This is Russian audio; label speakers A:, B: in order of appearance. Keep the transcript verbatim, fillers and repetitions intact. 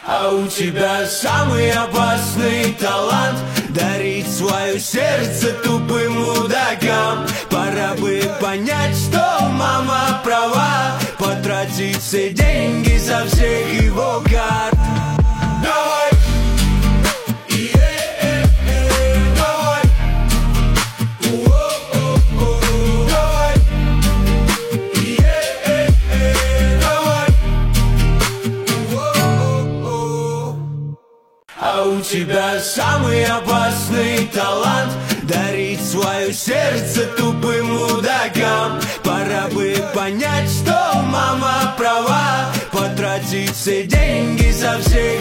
A: А у тебя самый опасный талант дарить свое сердце тупым мудакам. Пора бы понять, что мама права, потратить все деньги со всех его карт. Давай! А у тебя самый опасный талант дарить свое сердце тупым мудакам. Пора бы понять, что мама права, потратить все деньги со всех